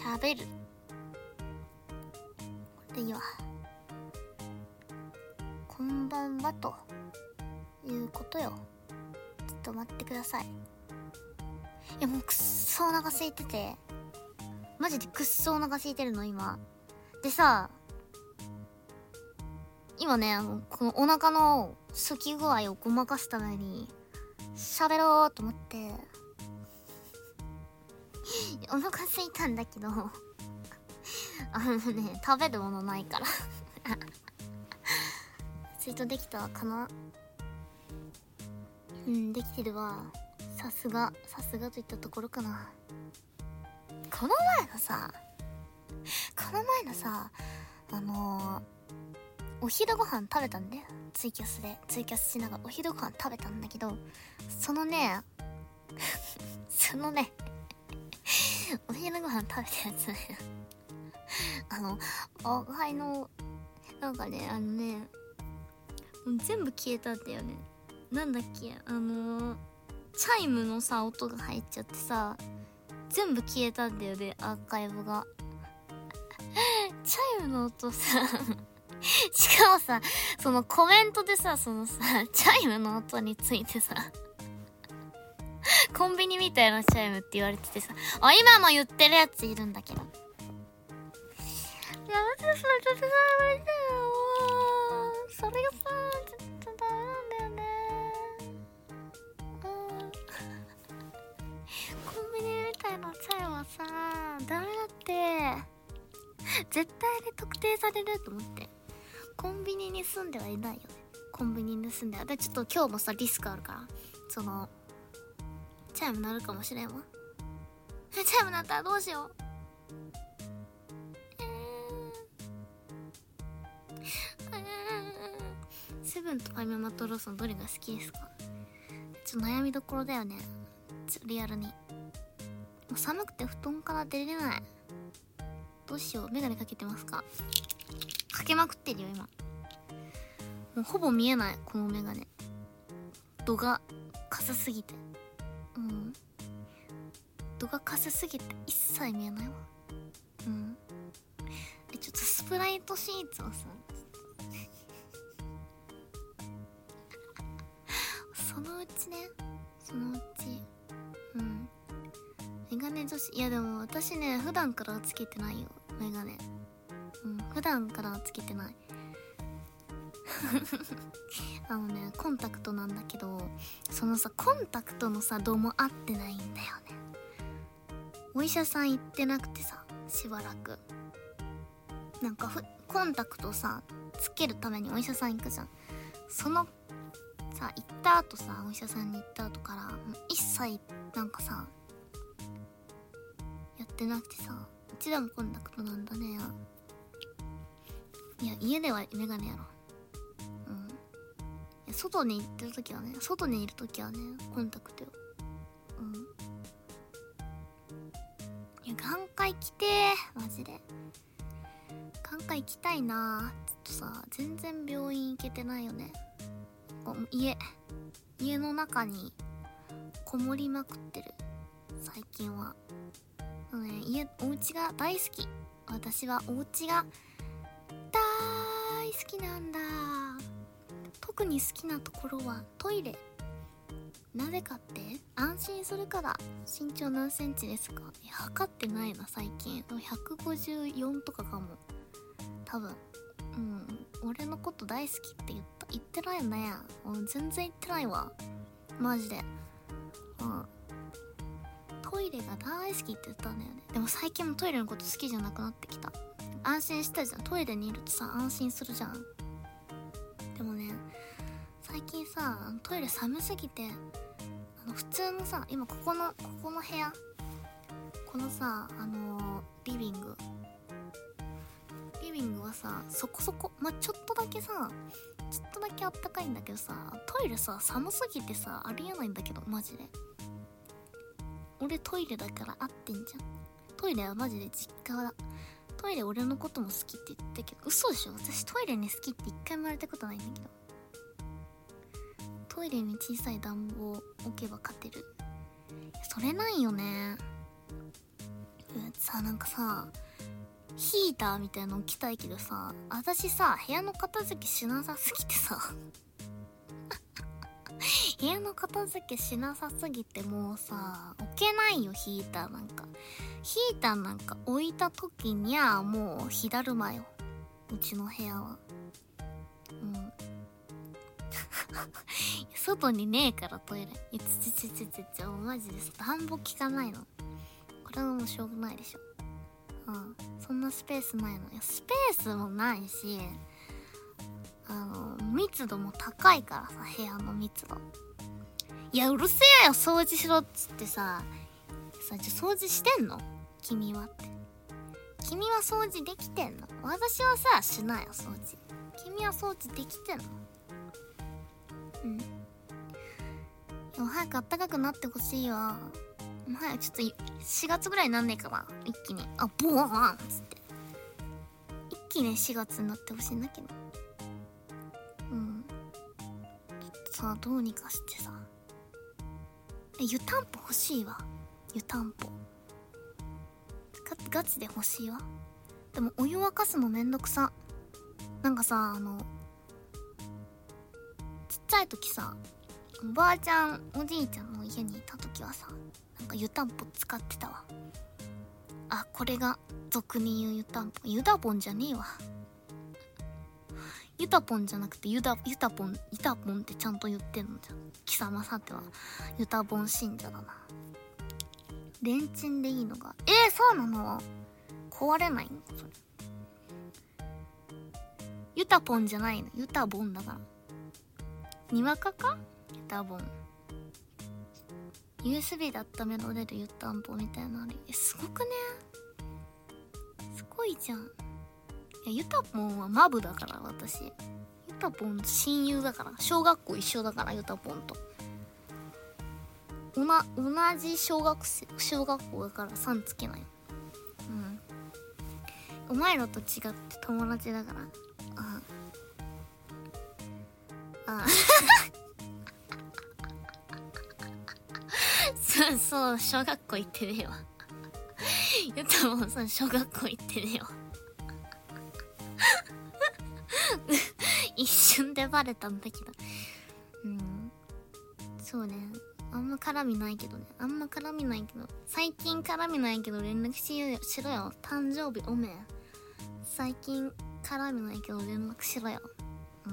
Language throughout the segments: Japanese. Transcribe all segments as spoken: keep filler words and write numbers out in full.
喋る。これでいいわ。こんばんはということよ。ちょっと待ってください。いやもうくっそお腹空いてて、マジでくっそお腹空いてるの今でさ、今ね、あのこのお腹の空き具合をごまかすために喋ろうと思ってお腹空いたんだけどあのね、食べるものないからツイートできたかな。うん、できてるわ。さすがさすがといったところかな。この前のさこの前のさあのー、お昼ご飯食べたんだよ。ツイキャスでツイキャスしながらお昼ご飯食べたんだけど、そのねそのねお昼ご飯食べたやつねあのおはいのなんかね、あのね全部消えたんだよね。なんだっけ、あのー、チャイムのさ音が入っちゃってさ全部消えたんだよね、アーカイブがチャイムの音さしかもさ、そのコメントでさ、そのさチャイムの音についてさコンビニみたいなチャイムって言われててさ、あ、今も言ってるやついるんだけど、いやマジでそれちょっとダメだよ。それがさちょっとダメなんだよね。うんコンビニみたいなチャイムはさダメだって、絶対に特定されると思って。コンビニに住んではいないよね。コンビニに住んではで、ちょっと今日もさリスクあるから、そのチャイム鳴るかもしれんわ。チャイム鳴ったらどうしよう。えー、えー、セブンとファミマとローソンどれが好きですか。ちょっと悩みどころだよね、ちょリアルに。もう寒くて布団から出れない。どうしよう。メガネかけてますか。かけまくってるよ今。もうほぼ見えないこのメガネ。度がかさすぎて、うん度がかさすぎて一切見えないわ。うんえちょっとスプライトシーツをさそのうちね、そのうちうんメガネ女子。いやでも私ね普段からつけてないよメガネ。うん普段からつけてないあのねコンタクトなんだけど、そのさコンタクトのさ度も合ってないんだよね。お医者さん行ってなくてさ、しばらくなんかふコンタクトさつけるためにお医者さん行くじゃん。そのさ行った後さ、お医者さんに行った後から一切なんかさやってなくてさ、うちでもコンタクトなんだね。いや家ではメガネやろ。うんいや外に行ってる時はね、外にいる時はねコンタクトよ。うんいや眼科行きてーマジで。眼科行きたいなー。ちょっとさ全然病院行けてないよね。家家の中にこもりまくってる最近は。あのね、家お家が大好き。私はお家が大好きなんだ。特に好きなところはトイレ。なぜかって安心するから。身長何センチですか。測ってないな最近。ひゃくごじゅうよんとかかも多分。うん俺のこと大好きって言った言ってないよね。うん全然言ってないわマジで。うんトイレが大好きって言ったんだよね。でも最近もトイレのこと好きじゃなくなってきた。安心したじゃん、トイレにいるとさ安心するじゃん。でもね最近さトイレ寒すぎて、あの普通のさ今ここのここの部屋、このさあのー、リビングリビングはさそこそこまあ、ちょっとだけさちょっとだけあったかいんだけどさ、トイレさ寒すぎてさありえないんだけどマジで。俺トイレだから合ってんじゃん。トイレはマジで実家だ。トイレ俺のことも好きって言ったけど嘘でしょ。私トイレに好きって一回も言われたことないんだけど。トイレに小さい暖房置けば勝てる。それないよね。 さ、なんかさヒーターみたいなの置きたいけどさ、私さ部屋の片付けしなさすぎてさ部屋の片付けしなさすぎてもうさ置けないよヒーターなんか。ヒーターなんか置いた時にゃもう火だるまよ、うちの部屋は。うん外にねえからトイレ。いつちちちちちマジで暖房効かないの。これはもうしょうがないでしょ。うん、そんなスペースないの。いやスペースもないし、あの密度も高いからさ、部屋の密度。いやうるせえよ掃除しろっつってさ。さ、じゃ掃除してんの君はって。君は掃除できてんの？私はさしないよ掃除。君は掃除できてんの？うん。でも早く暖かくなってほしいわ。もう早くちょっとしがつぐらいになんねえかな、一気に。あ、ボーンっつって一気にしがつになってほしいんだけど。うん。ちょっとさ、どうにかしてさ。え、湯たんぽ欲しいわ。湯たんぽガチで欲しいわ。でもお湯沸かすのめんどくさ。なんかさ、あのちっちゃい時さ、おばあちゃんおじいちゃんの家にいた時はさ、なんか湯たんぽ使ってたわ。あ、これが俗に言う湯たんぽ。湯だぼんじゃねえわ。ゆたぽんじゃなくてゆだゆたぽん、ゆたぽんってちゃんと言ってんのじゃん。貴様さてはゆたぼん信者だな。レンチンでいいのが、えー、そうなの？壊れないのそれ。ゆたぽんじゃないの、ゆたぼんだから。にわかか？ゆたぼん。ユーエスビー で温められる湯たんぽみたいなのある。え、すごくね？すごいじゃん。いや、ゆたぽんはマブだから私。ゆたぽん親友だから。小学校一緒だからゆたぽんと。おな、同じ小学生、小学校だからさんつけない。うん。お前らと違って友達だから。ああ。ああ。そうそう、小学校行ってねえわ。ゆたもさ、小学校行ってねえわ。一瞬でバレたんだけど。うん。そうね。あんま絡みないけどね。あんま絡みないけど。最近絡みないけど連絡しよしろよ。誕生日おめえ。最近絡みないけど連絡しろよ。うん。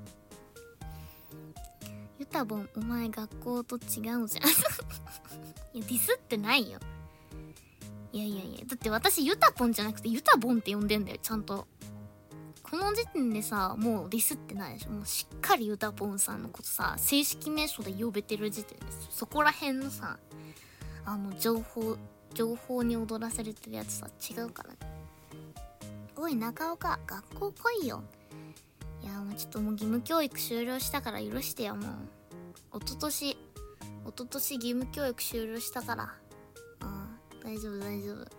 ゆたぼん、お前学校と違うじゃん。いや、ディスってないよ。いやいやいや、だって私ゆたぽんじゃなくてゆたぼんって呼んでんだよ、ちゃんと。この時点でさ、もうディスってないでしょ。もうしっかりゆたぽんさんのことさ、正式名称で呼べてる時点です。そこら辺のさ、あの、情報、情報に踊らされてるやつさ、違うからね。おい、中岡、学校来いよ。いや、もうちょっともう義務教育終了したから許してよ、もう。おととし、おととし義務教育終了したから。うん、大丈夫大丈夫。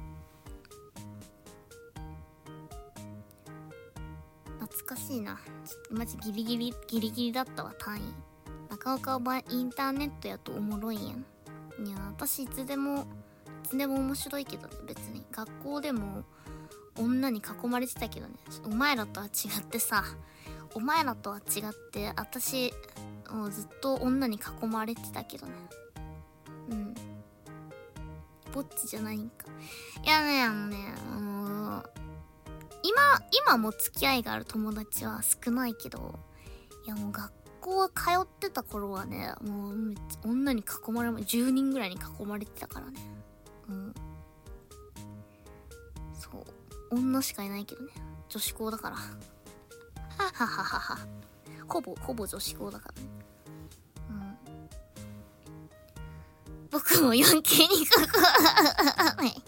懐かしいな。マジギリギリギリギリだったわ、単位。中岡お前インターネットやとおもろいんやん。いや、私いつでもいつでも面白いけどね。別に学校でも女に囲まれてたけどね。お前らとは違ってさ、お前らとは違って私もうずっと女に囲まれてたけどね。うん、ぼっちじゃないんか。いやね、あのね、あのー今、今も付き合いがある友達は少ないけど、いやもう学校通ってた頃はね、もうめっちゃ女に囲まれ、じゅうにんぐらいに囲まれてたからね。うん。そう。女しかいないけどね。女子校だから。ははははは。ほぼ、ほぼ女子校だからね。うん。僕も よんケー に囲まれて。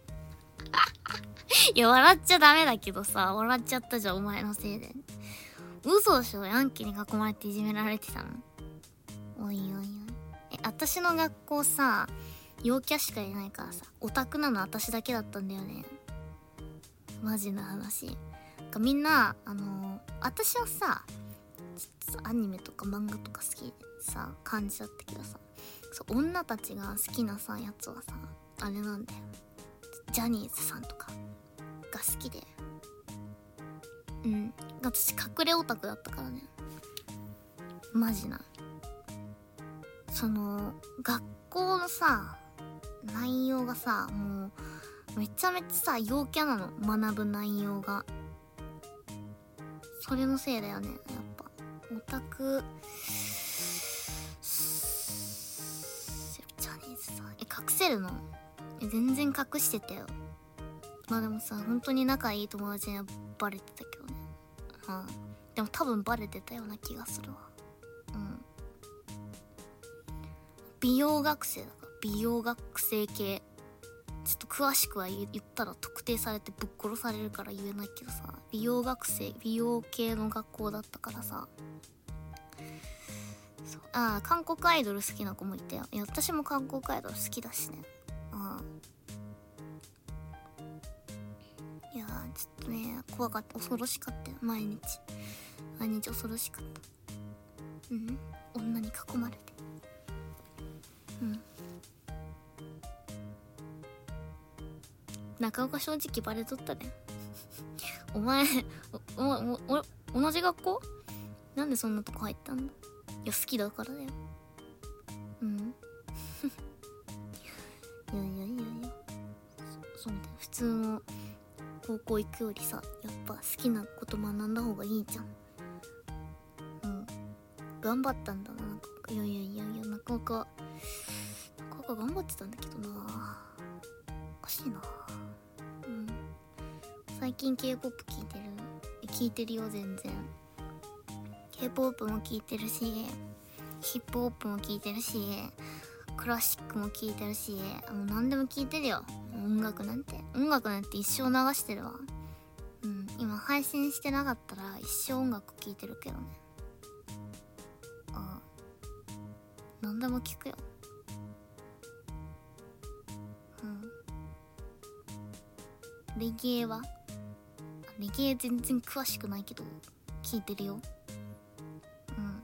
いや、笑っちゃダメだけどさ、笑っちゃったじゃん、お前のせいで。嘘でしょ、ヤンキーに囲まれていじめられてたの。おいおいおい。え、私の学校さ、陽キャしかいないからさ、オタクなの私だけだったんだよね。マジな話。なんかみんな、あのー、私はさ、ちょっとアニメとか漫画とか好きでさ、感じだったけどさ、そう、女たちが好きなさ、やつはさ、あれなんだよ。 ジャニーズさんとかが好きで、うん私隠れオタクだったからね。マジなその学校のさ内容がさもうめちゃめちゃさ陽キャなの、学ぶ内容が。それのせいだよねやっぱオタク。ジャニーズさえ隠せるの？え全然隠してたよ。まあでもさ本当に仲いい友達にはバレてたけどね。うん、でも多分バレてたような気がするわ。うん美容学生だから美容学生系ちょっと詳しくは言ったら特定されてぶっ殺されるから言えないけどさ、美容学生美容系の学校だったからさ。そうああ韓国アイドル好きな子もいたよ。いや私も韓国アイドル好きだしね。あいやちょっとね怖かった、恐ろしかったよ。毎日毎日恐ろしかった。うん女に囲まれて。うん中岡正直バレとったねお前おおおお同じ学校なんでそんなとこ入ったんだ。いや好きだからだよ。うんいやいやいやいやそそうだよ。普通の高校行くよりさやっぱ好きなこと学んだ方がいいじゃん。うん頑張ったんだな。なんかいやいやいやいや中岡中岡頑張ってたんだけどな。おかしいな。うん最近 K-ポップ 聞いてる聞いてるよ全然。 K-ポップ も聞いてるしヒップホップも聞いてるしクラシックも聞いてるしもう何でも聞いてるよ。音楽なんて音楽なんて一生流してるわ。うん今配信してなかったら一生音楽聞いてるけどね。ああ何でも聞くよ。うんレゲエはレゲエ全然詳しくないけど聞いてるよ。うん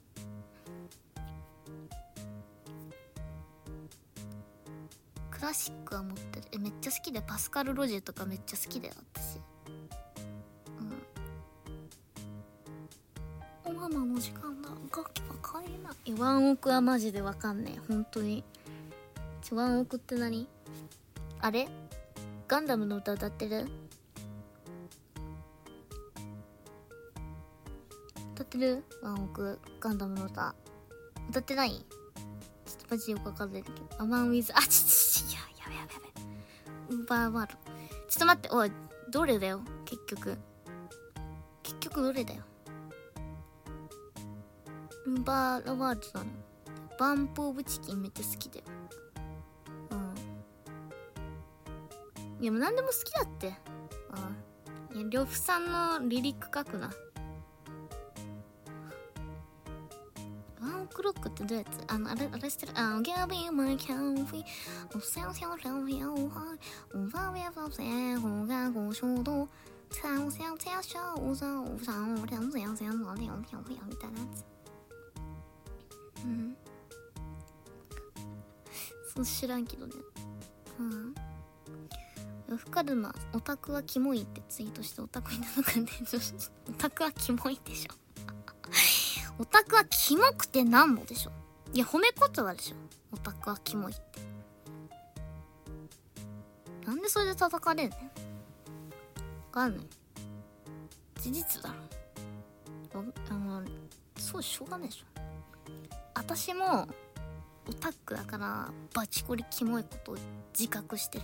クラシックは持ってる。えめっちゃ好きでパスカル・ロジェとかめっちゃ好きだよ私。うんおママの時間だ楽器は買えない。ワンオクはマジでわかんねえ本当に。ちワンオクって何？あれガンダムの歌歌ってる？歌ってる？ワンオクガンダムの歌歌ってない？ちょっとマジでよくわかんないんだけど。アマンウィズあちちちいややべやべやべウーバーワールド。ちょっと待っておいどれだよ結局結局どれだよ。ウーバーワールドなの。バンプオブチキンめっちゃ好きだよ。うんいやもう何でも好きだって。ああいや呂布さんのリリック書くな。ワンオクロックってどうやつあのあれあれしてる。あ Give me my coffee 我想想聊聊话无法别放在红干红手动想想跳手上无上我两想想我两条条みたいなやつ。うんそう知らんけどね。うん呂布カルマオタクはキモいってツイートしてオタクになのかねオタクはキモいでしょオタクはキモくてなんぼでしょ。いや褒め言葉でしょオタクはキモいって。なんでそれで叩かれんねん。わかんない事実だろ。あのそうしょうがないでしょ。私もオタクだからバチコリキモいことを自覚してる。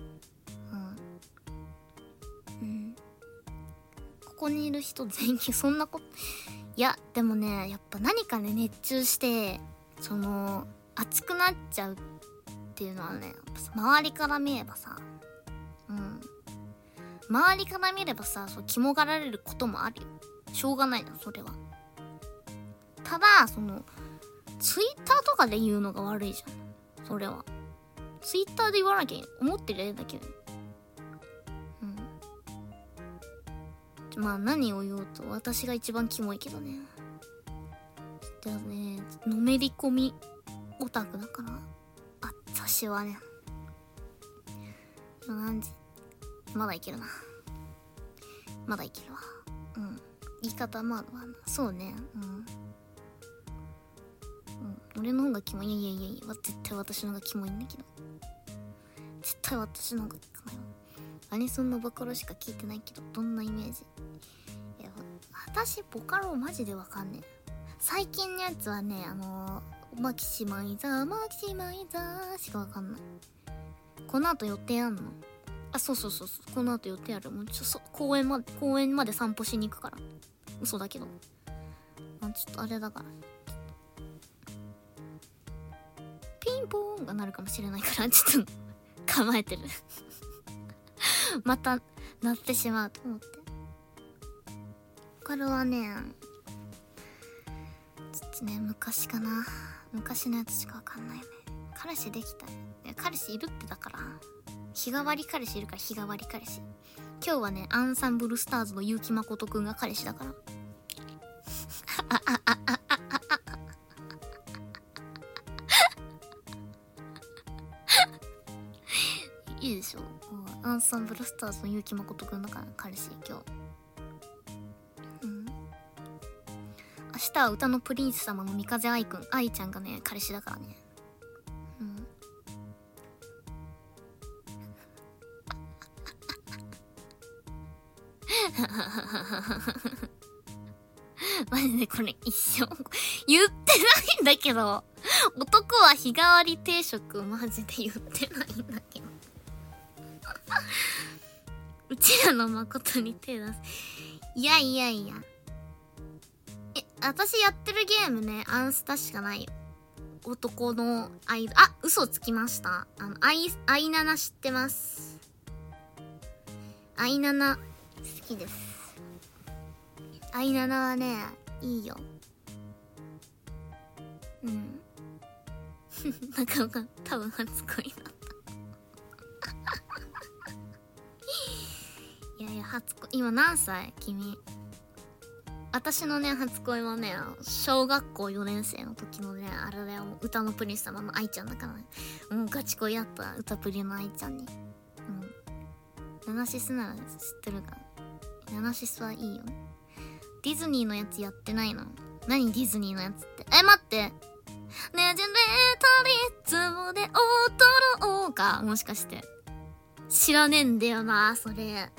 うんうんここにいる人全員そんなこといやでもねやっぱ何かね熱中してその熱くなっちゃうっていうのはね周りから見ればさうん周りから見ればさそうキモがられることもあるよ。しょうがないのそれは。ただそのツイッターとかで言うのが悪いじゃんそれは。ツイッターで言わなきゃ思ってるだけどうんまあ何を言おうと私が一番キモいけどね。でもねのめり込みオタクだからあ私はね今何時？まだいけるな。まだいけるわ。うん。言い方まあそうね。うん。うん。俺の方がキモい。いやいやいやいや、絶対私の方がキモいんだけど。絶対私の方がキモいわ。アニソンのボカロしか聞いてないけど、どんなイメージ？いや、私ボカロマジでわかんねえ。最近のやつはね、あのー、マキシマイザー、マキシマイザーしかわかんない。この後予定あんの？あ、そうそうそうそう、この後予定ある。もうちょそ公園まで公園まで散歩しに行くから。嘘だけど。あ、ちょっとあれだから。ピンポーンが鳴るかもしれないからちょっと構えてる。また鳴ってしまうと思って。これはね、ちょっとね昔かな。昔のやつしかわかんないね。彼氏できた。いや彼氏いるってだから。日替わり彼氏いるから日替わり彼氏。今日はねアンサンブルスターズの結城誠くんが彼氏だから。いいでしょ。アンサンブルスターズの結城誠くんだから彼氏今日。うん。明日は歌のプリンス様の三風愛くん愛ちゃんがね彼氏だからね。うん。マジでこれ一生言ってないんだけど、男は日替わり定食マジで言ってないんだけど。うちらの誠に手出す。いやいやいや。え、私やってるゲームね、アンスタしかないよ。男のアイド、あ、嘘つきました。あの、アイ、アイナナ知ってます。アイナナ好きです。アイナナはね、いいよ。うん。なんかわかん、多分初恋だった。いやいや、初恋、今何歳？君。私のね、初恋はね、小学校よねん生の時のね、あれだよ、歌のプリンス様の愛ちゃんだからね。もうガチ恋やった歌プリの愛ちゃんに。うん。ナナシスなら知ってるかな。ナナシスはいいよね。ディズニーのやつやってないの？何ディズニーのやつって。え、待って。レジェンデータリズムで踊ろうか。もしかして。知らねえんだよな、それ。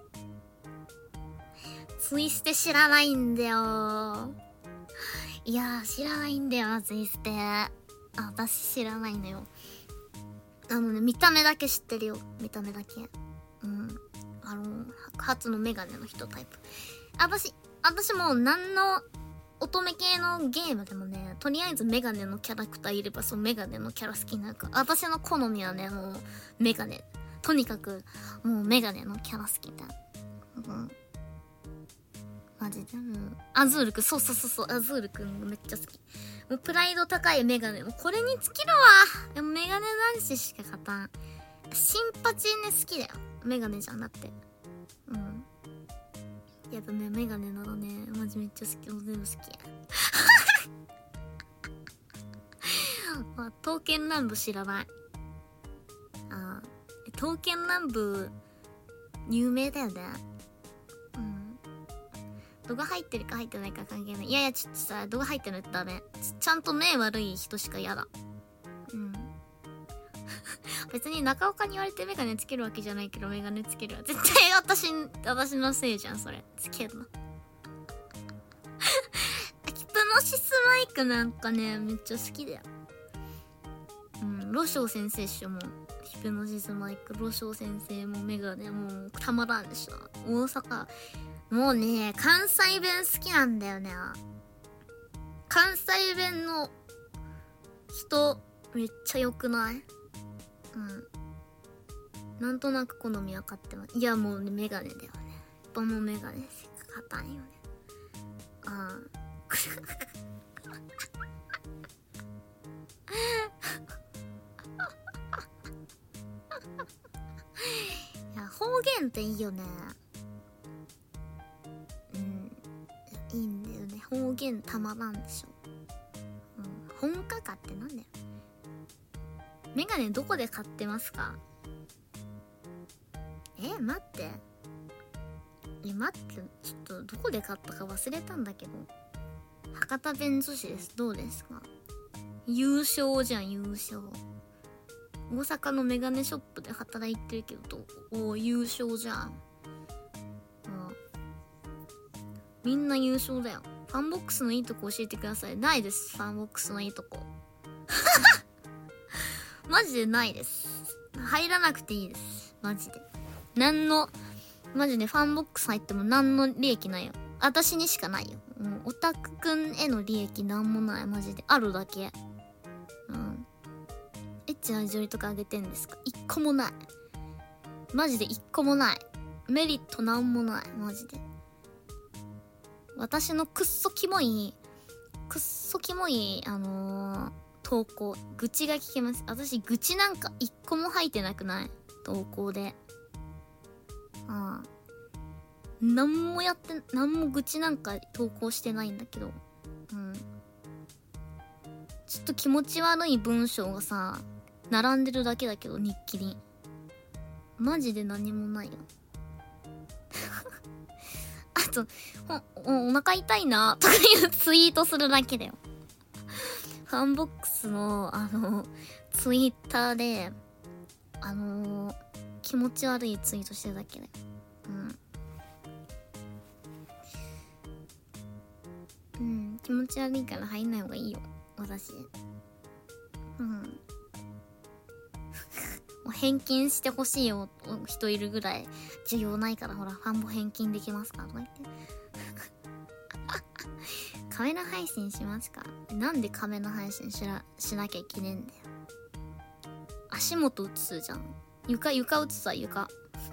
ツイステ知らないんだよ。いやー、知らないんだよな、ツイステ。あ、私知らないのよ。あのね、見た目だけ知ってるよ。見た目だけ。うん。あの、初のメガネの人タイプ。私、私もう何の乙女系のゲームでもね、とりあえずメガネのキャラクターいればそのメガネのキャラ好きになるから。私の好みはね、もうメガネ。とにかく、もうメガネのキャラ好きだ。うん。マジでもう、アズールくん、そうそうそうそう、アズールくんめっちゃ好き。もうプライド高いメガネ。もうこれに尽きるわ。でもメガネ男子しか勝たん。シンパチーネ好きだよ。メガネじゃなくて。うん。やっぱね、メガネなのね、マジめっちゃ好き。もう全部好きや。まあ、刀剣乱舞知らない。ああ、刀剣乱舞、有名だよね。うん。度が入ってるか入ってないか関係ない。いやいや、ちょっとさ、度が入ってるとダメ。ちゃんと目悪い人しか嫌だ。うん。別に中岡に言われてメガネつけるわけじゃないけど、メガネつけるわ。絶対私、私のせいじゃん、それ。つけるの。ヒプノシスマイクなんかね、めっちゃ好きだよ。うん、ロショウ先生っしょ、もう。ヒプノシスマイク、ロショウ先生もメガネ、もうたまらんでしょ。大阪。もうね、関西弁好きなんだよね。関西弁の人、めっちゃ良くない？うん。なんとなく好み分かってます。いや、もうね、メガネだよね。やっぱもうメガネしか勝たんよね。ああ。いや、方言っていいよね。うん。いいんだよね。方言たまらんでしょ。うん。本家かってなんだよ。メガネどこで買ってますか？ え待ってえ待ってちょっとどこで買ったか忘れたんだけど、博多弁女子です。どうですか？優勝じゃん、優勝。大阪のメガネショップで働いてるけど、お優勝じゃん。みんな優勝だよ。ファンボックスのいいとこ教えてください。ないです、ファンボックスのいいとこ。マジでないです。入らなくていいです。マジで。なんの、マジでファンボックス入っても何の利益ないよ。私にしかないよ。もうオタクくんへの利益なんもない。マジで。あるだけ。うん。エッチなジョリとかあげてんですか？一個もない。マジで一個もない。メリットなんもない。マジで。私のくっそキモい、くっそキモい、あのー、投稿、愚痴が聞けます。私、愚痴なんか一個も吐いてなくない？投稿で。ああ。なんもやって、なんも愚痴なんか投稿してないんだけど。うん。ちょっと気持ち悪い文章がさ、並んでるだけだけど、日記に。マジで何もないよ。あと、お、お腹痛いなとかいうツイートするだけだよ。ファンボックスの、あの、ツイッターで、あのー、気持ち悪いツイートしてるだけだよ。うん。うん、気持ち悪いから入んない方がいいよ、私。うん。もう返金してほしいよ人いるぐらい需要ないから、ほら、ファンも返金できますかとか言って。カメラ配信しますか？なんでカメラ配信しらしなきゃいけねえんだよ。足元映すじゃん。床床映すわ、床。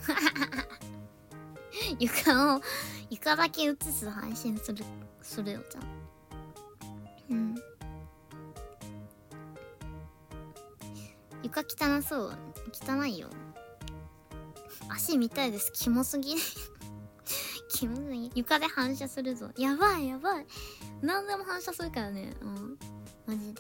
床を床だけ映す配信するするよじゃん。うん。床汚そう。汚いよ。足見たいです。キモすぎ。キモすぎ。床で反射するぞ。やばいやばい。何でも反射するからね。うん。マジで。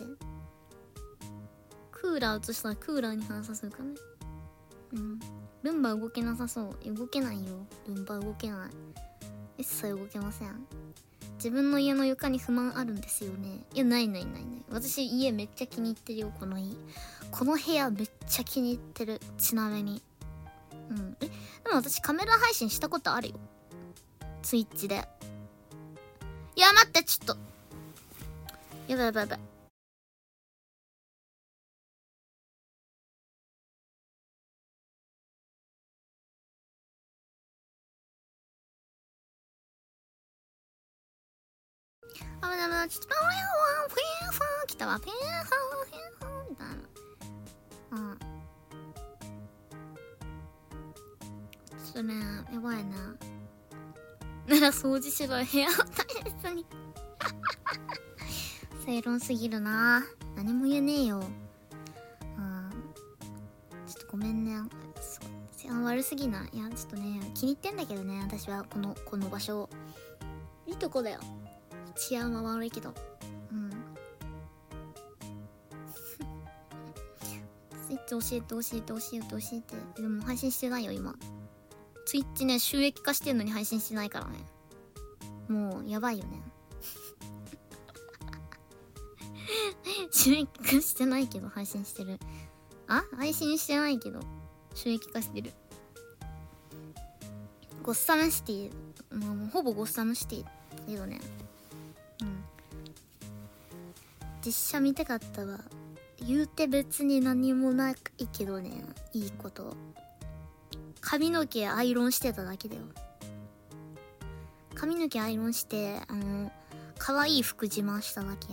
クーラー映したらクーラーに反射するからね。うん。ルンバ動けなさそう。動けないよ。ルンバ動けない。一切動けません。自分の家の床に不満あるんですよね。いや、ないないないない。私家めっちゃ気に入ってるよ、この家。この部屋めっちゃ気に入ってる。ちなみに。うん。え、でも私カメラ配信したことあるよ。ツイッチで。いや、待って、ちょっと。やばいやばいやばい。あ、まだまだ、ちょっと、パワーワン、フィーファー、来たわ、フィーファー、フィーファー、みたいな。うん。ちょっとね、やばいな。なら掃除しろよ、部屋を大切に。正論すぎるな。何も言えねえよ。うん。ちょっとごめんね。そう。悪すぎない。いや、ちょっとね、気に入ってんだけどね、私は、この、この場所。いいとこだよ。治安は悪いけど。うん。スイッチ教えて教えて教えて教えて。でも配信してないよ、今。ツイッチね、収益化してんのに配信してないからね。もう、やばいよね。収益化してないけど配信してる。あ？配信してないけど収益化してる。ゴッサムシティ、もうほぼゴッサムシティだけどね。うん。実写見たかったわ。言うて別に何もないけどね、いいこと。髪の毛アイロンしてただけだよ。髪の毛アイロンして、あの、可愛い服自慢しただけ。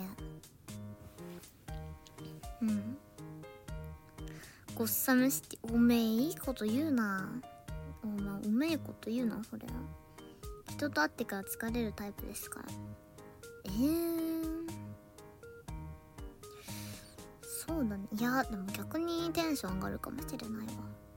うん。ゴッサムシティ、おめえいいこと言うな。お前、おめえこと言うな、そりゃ。人と会ってから疲れるタイプですから。えー。そうだね。いや、でも逆にテンション上がるかもしれないわ。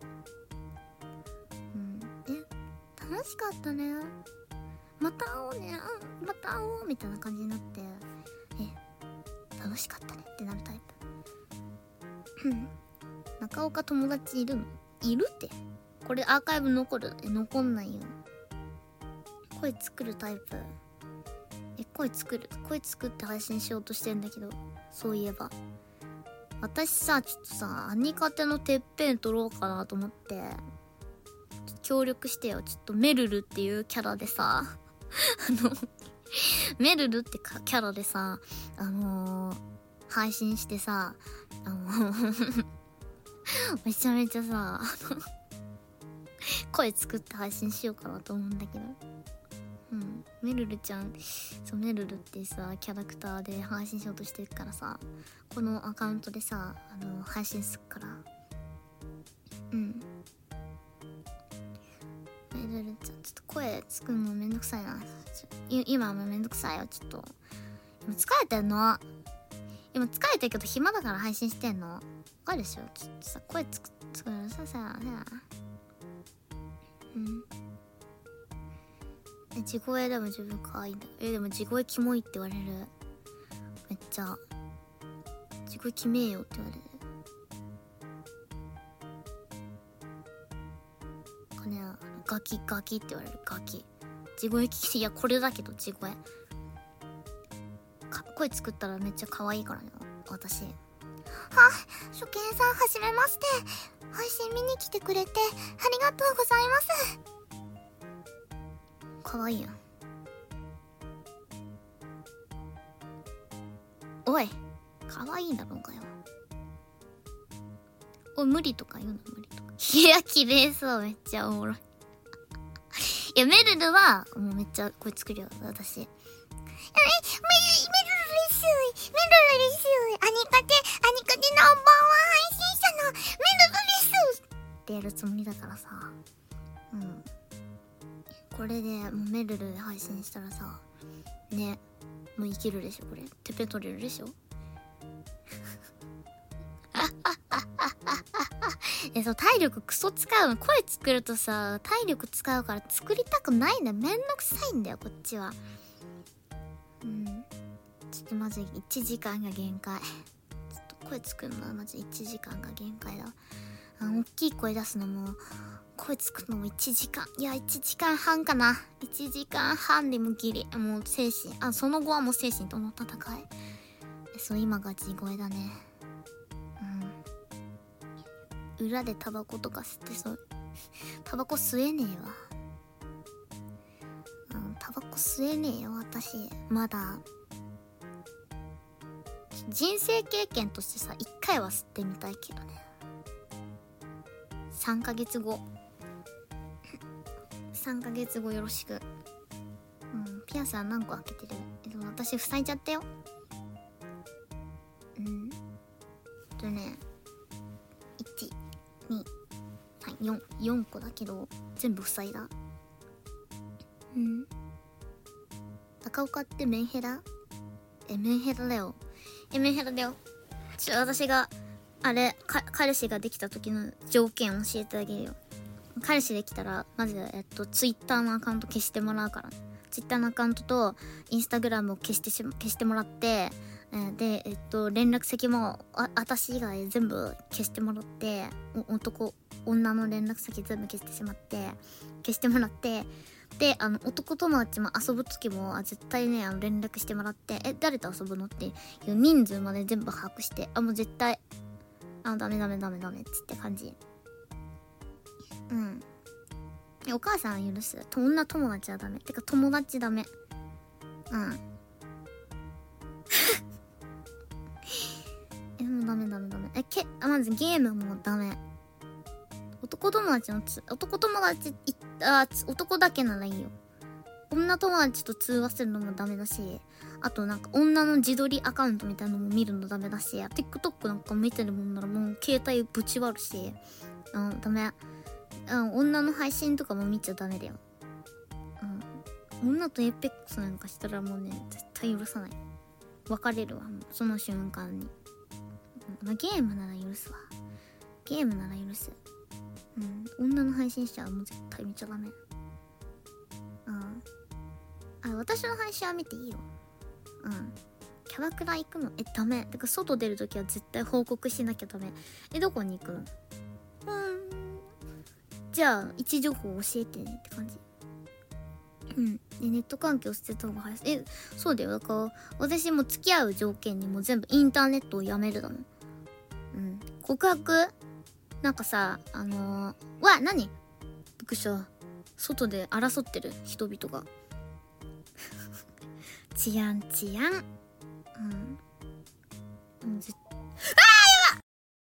うん。え、楽しかったね。また会おうね。うん、また会おうみたいな感じになって、え、楽しかったねってなるタイプ。うん。中岡友達いるの？いるって。 これアーカイブ残る？え、残んないよ。声作るタイプ。え、声作る声作って配信しようとしてんだけど、そういえば私さ、ちょっとさ、アニカテのてっぺん取ろうかなと思って、協力してよ。ちょっとメルルっていうキャラでさあのメルルってキャラでさ、あのー、配信してさ、あのめちゃめちゃさ、あの声作って配信しようかなと思うんだけど、うん、メルルちゃん、そう、メルルってさキャラクターで配信しようとしてるからさ、このアカウントでさ、あの配信すっから、うん。メルルちゃん、ちょっと声作るのめんどくさいな。今はもうめんどくさいよ、ちょっと。今疲れてんの。今疲れてるけど暇だから配信してんの。わかるでしょ。ちょっとさ、声つく作るさささ。うん。え、地声でも自分可愛いんだ。え、でも地声キモいって言われる。めっちゃ。地声キメえよって言われる。これね、ガキガキって言われる。ガキ。地声聞き、いやこれだけど地声。か声作ったらめっちゃ可愛いからね、私。は、初見さんはじめまして。配信見に来てくれてありがとうございます。可愛いやん。おい、可愛いだろうかよ。おい、無理とか言うの、無理とか。いや、綺麗そう、めっちゃおもろい。いや、メルルはもうめっちゃ声作るよ、私。え、メ、メルルです。メルルです。アニカテ、アニカテナンバーワン配信者のメルルですってやるつもりだからさ。うん。これでもうメルルで配信したらさ、ね、もういけるでしょ、これ。てっぺん取れるでしょ。え、そう、体力クソ使うの。声作るとさ、体力使うから作りたくないんだよ。めんどくさいんだよ、こっちは。うん。ちょっとマジいちじかんが限界。ちょっと声作るのはマジいちじかんが限界だ。あの、大きい声出すのも、声作るのもいちじかん。いや、いちじかんはんかな。いちじかんはんでもギリ。もう精神。あ、その後はもう精神との戦い。そう、今が地声だね。うん。裏でタバコとか吸ってそう。タバコ吸えねえわ。うん、タバコ吸えねえよ、私。まだ。人生経験としてさ、いっかいは吸ってみたいけどね。さんかげつご。さんかげつごよろしく。うん、ピアスは何個開けてる？えっと、私塞いじゃったよ。うん。とね、いち、に、さん、よん、よんこだけど、全部塞いだ。うん。高岡ってメンヘラ？え、メンヘラだよ。え、メンヘラだよ。ちょ、私が、あれ、か、彼氏ができた時の条件教えてあげるよ。彼氏できたら、まず、えっと、ツイッターのアカウント消してもらうから。ツイッターのアカウントと、インスタグラムを消してし、消してもらって、えー、で、えっと、連絡先も、あ、私以外全部消してもらって、お男、女の連絡先全部消してしまって、消してもらって、で、あの、男友達も遊ぶ時も、あ、絶対ね、あの、連絡してもらって、え、誰と遊ぶのっていう人数まで全部把握して、あ、もう絶対、あ、ダメダメダメダメっつって感じ。うん。お母さんは許す。女友達はダメ。てか友達ダメ。うん。え、もうダメダメダメ。え、け、あ、まずゲームもダメ。男友達のつ、男友達、い、あ、男だけならいいよ。女友達と通話するのもダメだし、あとなんか女の自撮りアカウントみたいなのも見るのダメだし、TikTok なんか見てるもんならもう携帯ぶち割るし、うん、ダメ。うん、女の配信とかも見ちゃダメだよ。うん。女とエイペックスなんかしたらもうね、絶対許さない。別れるわ、もうその瞬間に。うん、まあ、ゲームなら許すわ。ゲームなら許す。うん。女の配信者はもう絶対見ちゃダメ。うん。あ、私の配信は見ていいよ。うん。キャバクラ行くの？え、ダメ。てか外出るときは絶対報告しなきゃダメ。え、どこに行くの？うーん。 じゃあ位置情報教えてねって感じ。うんでネット環境捨てた方が早い。えそうだよ。だから私も付き合う条件にも全部インターネットをやめるだもん。うん告白なんかさあのー、わ何びっくりした。外で争ってる人々が治安治安うんうんずあーやばっ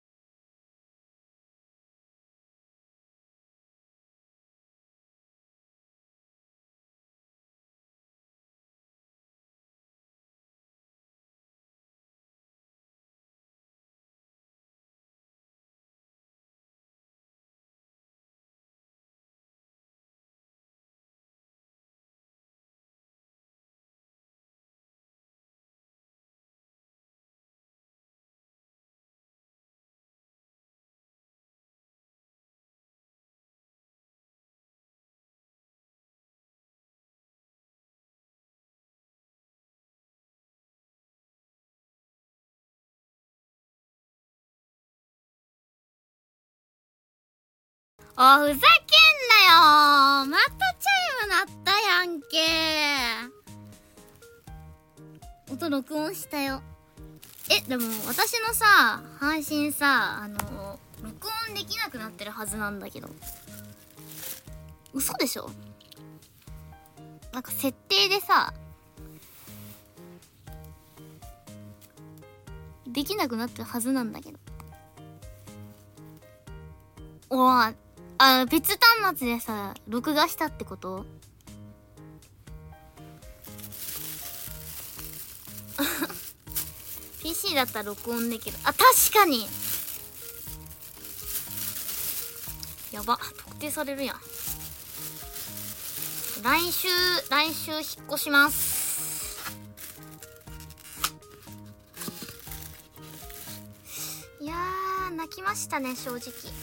あ、ふざけんなよー。またチャイム鳴ったやんけー。音録音したよ。え、でも私のさ、配信さ、あの、録音できなくなってるはずなんだけど。嘘でしょ？なんか設定でさ、できなくなってるはずなんだけど。おわ、あ、別端末でさ、録画したってこと？ピーシー だったら録音できる。あ、確かにやば、特定されるやん。来週、来週引っ越します。いやー、泣きましたね、正直。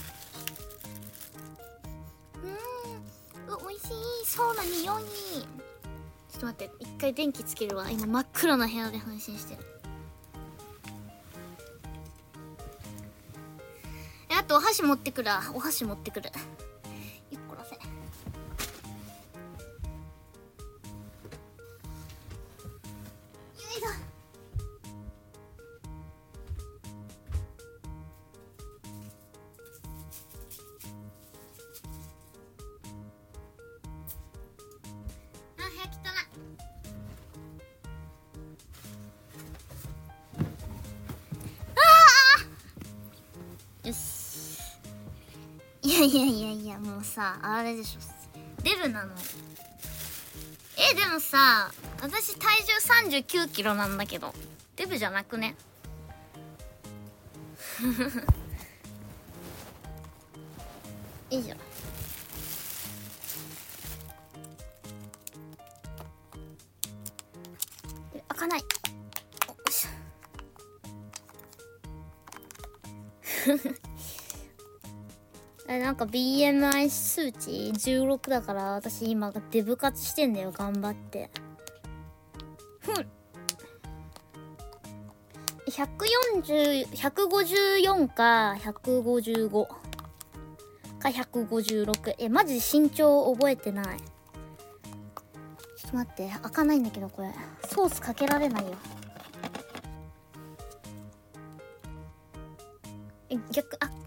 うーん、う、おいしい、そうな匂い。ちょっと待って、一回電気つけるわ。今真っ暗な部屋で配信してる。え、あとお箸持ってくるわ。お箸持ってくる。ゆっこらせ。よいしょ。あ、部屋汚い。よし。いやいやいやいや、もうさ、あれでしょ。デブなの。え、でもさ、私体重さんじゅうきゅうキロなんだけど、デブじゃなくね？いいじゃん。開かない。およいしょ。え、なんか ビーエムアイ 数値じゅうろくだから、私今デブ活してんだよ、頑張って。ふん。ひゃくよんじゅう、ひゃくごじゅうよんかひゃくごじゅうごかひゃくごじゅうろく。え、マジ身長覚えてない。ちょっと待って、開かないんだけどこれ。ソースかけられないよ。え、逆、あ、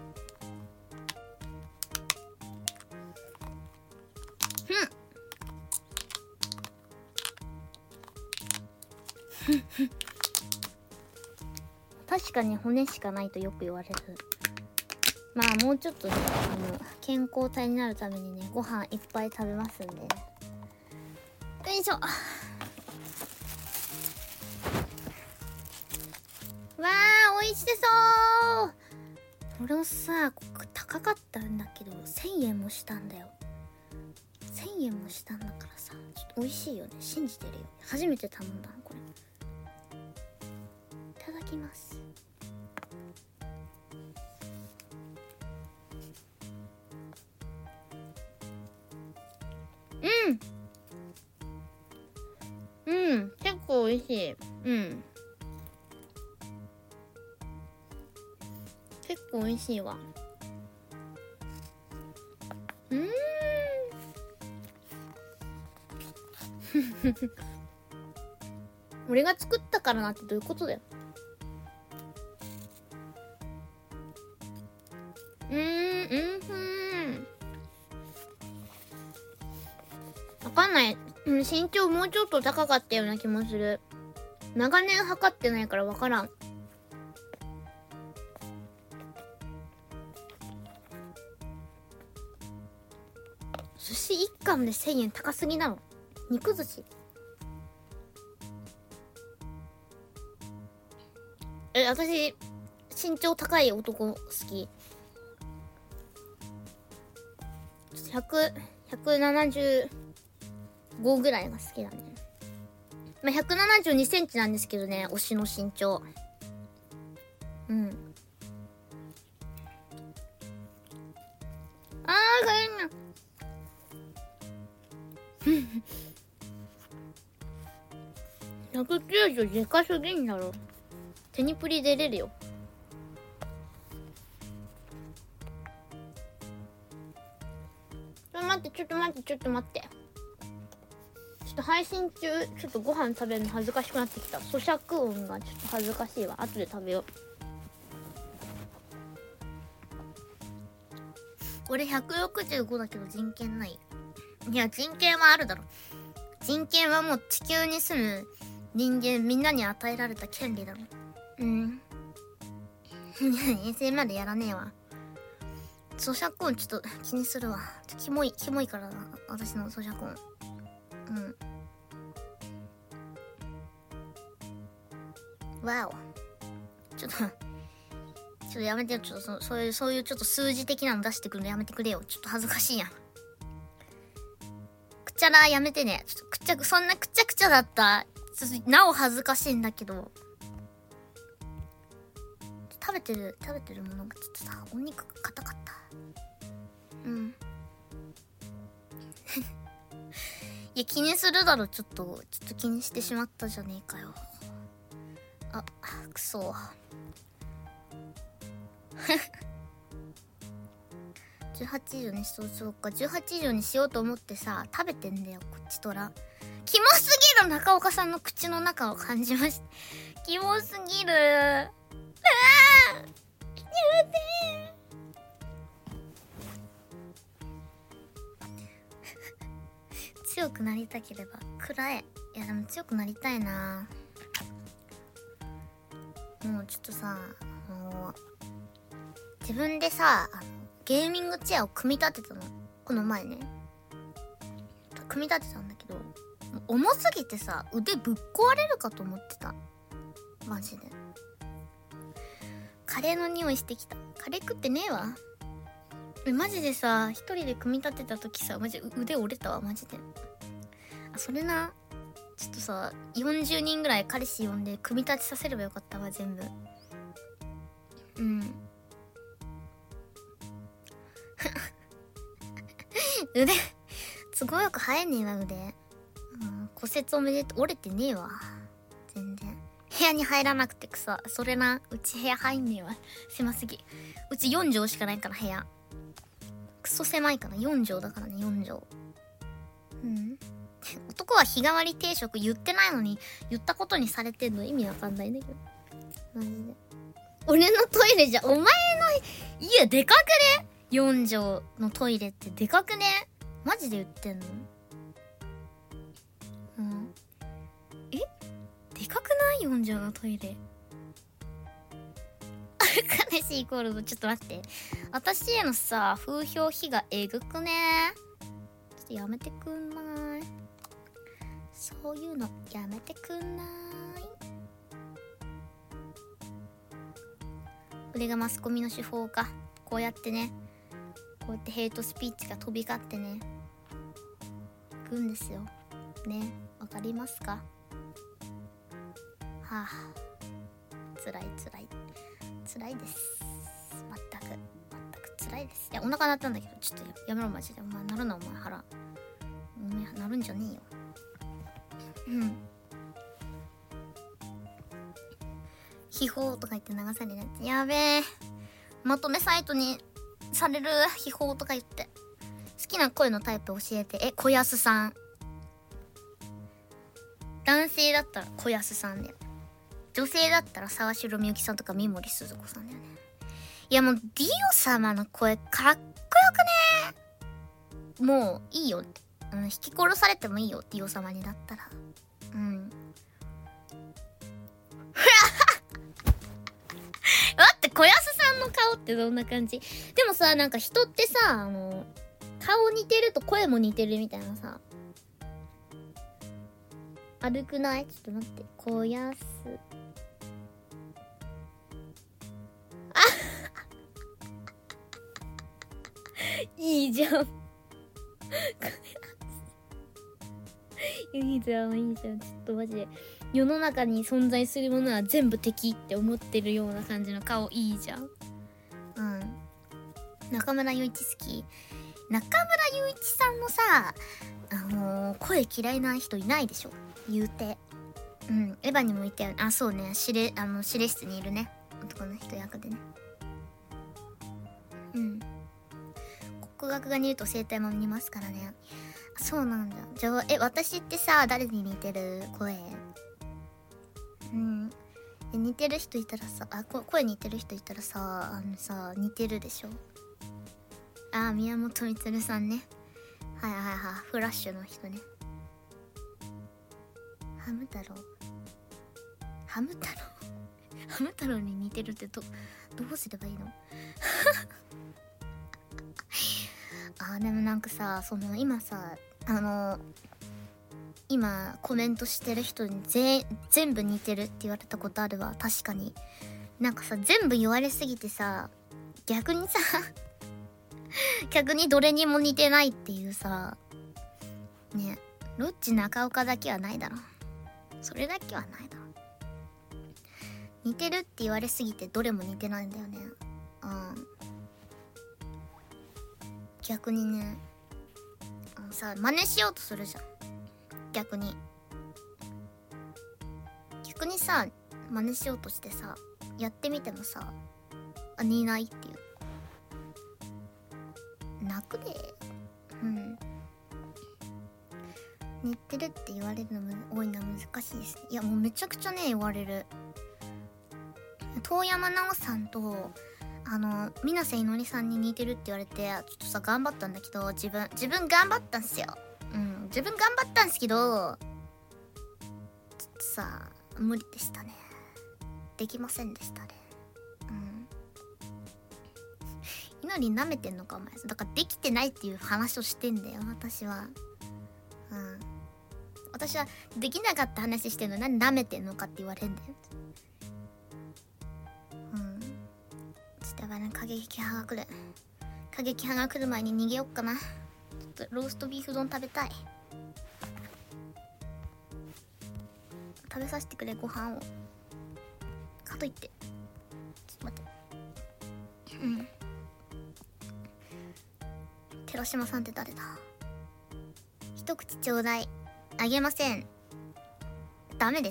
確かに骨しかないとよく言われる。まあもうちょっとね、あの健康体になるためにね、ご飯いっぱい食べますんでね。よいしょ。わー、美味しそう。これをさ、高かったんだけどせんえんもしたんだよ。せんえんもしたんだからさ、ちょっと美味しいよね。信じてるよ。初めて頼んだのこれ。いただきます。うんうん、結構美味しい。うん、結構美味しいわ。 俺が作ったからなってどういうことだよ。うーん、うんふん。わかんない。うん、身長もうちょっと高かったような気もする。長年測ってないからわからん。寿司一貫でせんえん高すぎなの。肉寿司。え、私、身長高い男好き。ひゃく、ひゃくななじゅうごぐらいが好きだね。まあ、ひゃくななじゅうにセンチなんですけどね、推しの身長。うん。あー、かゆいな。ひゃくきゅうじゅうでかすぎんだろ。テニプリ出れるよ。ちょっと待って、ちょっと待って、ちょっと待って。ちょっと配信中、ちょっとご飯食べるの恥ずかしくなってきた。咀嚼音がちょっと恥ずかしいわ。後で食べよう。俺ひゃくろくじゅうごだけど人権ない。いや、人権はあるだろ。人権はもう地球に住む人間みんなに与えられた権利だろ。うん。衛星までやらねえわ。咀嚼音ちょっと気にするわ。ちょキモい、キモいからな。私の咀嚼音。うん。わお。ちょっと、ちょっとやめてよ。ちょっとそ、そういう、そういうちょっと数字的なの出してくるのやめてくれよ。ちょっと恥ずかしいやん。くちゃらやめてね。ちょっとくちゃく、そんなくちゃくちゃだった。なお恥ずかしいんだけど。食べてる、食べてるものがちょっとさ、お肉が硬かった。うん。いや、気にするだろ、ちょっと。ちょっと気にしてしまったじゃねえかよ。あ、くそ。じゅうはち以上にしそう、そうか。じゅうはち以上にしようと思ってさ、食べてんだよ、こっちとら。キモすぎる中岡さんの口の中を感じました。キモすぎる。ああ、やめて。強くなりたければ食らえ。いやでも強くなりたいな。もうちょっとさ、もう自分でさ、あのゲーミングチェアを組み立てたの。この前ね組み立てたんだけど、重すぎてさ、腕ぶっ壊れるかと思ってた。マジでカレーの匂いしてきた。カレー食ってねえわ。マジでさ、一人で組み立てた時さ、マジ腕折れたわ、マジで。あ、それな、ちょっとさ、よんじゅうにんぐらい彼氏呼んで組み立てさせればよかったわ、全部。うん。腕、都合よく生えねえわ、腕。うん、骨折おめでとう。折れてねえわ。全然。部屋に入らなくてくさ。それな、うち部屋入んねえわ。狭すぎ。うちよん畳しかないから、部屋。クソ狭いかな。よん畳だからね、よん畳。うん。男は日替わり定食言ってないのに、言ったことにされてんの意味わかんないんだけど。マジで。俺のトイレじゃ、お前の家でかくね ?よん 畳のトイレってでかくねマジで言ってんの？うん。え？でかくない ?よん 畳のトイレ。彼氏イコールの、ちょっと待って。私へのさ、風評被害えぐくねちょっとやめてくんない？そういうのやめてくんない？これがマスコミの手法か。こうやってね、こうやってヘイトスピーチが飛び交ってね、いくんですよ。ね、わかりますか？はあ、つらいつらい。つらいです。まったく、まったくつらいです。いや、お腹鳴ったんだけど、ちょっと や, やめろマジで。お前鳴るな、お前腹。お前鳴るんじゃねえよ。うん。秘宝とか言って流されるやつ。やべえ。まとめサイトにされる秘宝とか言って。好きな声のタイプ教えて。え、小安さん。 男性だったら小安さんだよ。女性だったら沢城みゆきさんとか三森すず子さんだよね。いやもうディオ様の声かっこよくね。もういいよって、うん、引き殺されてもいいよディオ様にだったら。うん待って、小安さんの顔ってどんな感じ？でもさ、なんか人ってさ、あの顔似てると声も似てるみたいなさ、歩くない？ちょっと待って、小安あいいじゃんいいじゃんいいじゃん。ちょっとマジで世の中に存在するものは全部敵って思ってるような感じの顔いいじゃん。うん。中村雄一好き。中村雄一さんのさ、あのー、声嫌いな人いないでしょ言うて。うん。エヴァにもいたよね。あ、そうね。指令、あの、指令室にいるね。男の人役でね。うん。国学が似ると声帯も似ますからね。そうなんだ。じゃあ、え、私ってさ、誰に似てる？声。うん。え、似てる人いたらさ、あ、こ声似てる人いたらさ、あのさ、似てるでしょ。あ、宮本光さんね。はいはいはい。フラッシュの人ね。ハム太郎。ハム太郎ハム太郎に似てるってど、どうすればいいのあ、でもなんかさ、その今さ、あの今コメントしてる人にぜ全部似てるって言われたことあるわ。確かになんかさ、全部言われすぎてさ、逆にさ逆にどれにも似てないっていうさね。ロッチ中岡だけはないだろ。それだけはないだろ。似てるって言われすぎてどれも似てないんだよね。うん。逆にね、あのさ、真似しようとするじゃん。逆に逆にさ、真似しようとしてさ、やってみてもさ、あ、似ないっていう。泣くで。うん。似てるって言われるのも多いのは難しいですね。いやもうめちゃくちゃね言われる。遠山奈緒さんとあの水瀬いのりさんに似てるって言われて、ちょっとさ頑張ったんだけど、自分自分頑張ったんすよ。うん、自分頑張ったんすけど、ちょっとさ無理でしたね。できませんでしたね。うん。いのり舐めてんのかお前。だからできてないっていう話をしてんだよ私は。うん。私はできなかった話してんの、何舐めてんのかって言われんだよ。うん。ちょっとやばいな、過激派が来る。過激派が来る前に逃げよっかな。ちょっとローストビーフ丼食べたい。食べさせてくれご飯を。かといってちょっと待って。うん。寺島さんって誰だ。一口ちょうだい。あげません。ダメです。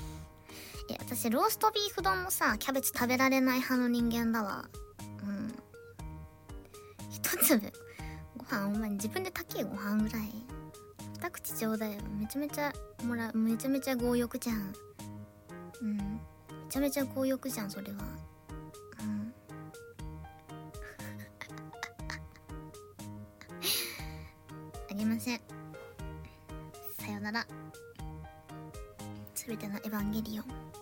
いや私ローストビーフ丼もさ、キャベツ食べられない派の人間だわ。うん。一粒ご飯お前自分で炊けご飯ぐらい。二口ちょうだいよ。めちゃめちゃもらう。めちゃめちゃ強欲じゃん。うん。めちゃめちゃ強欲じゃんそれは。うん。あげません。さよなら。すべてのエヴァンゲリオン。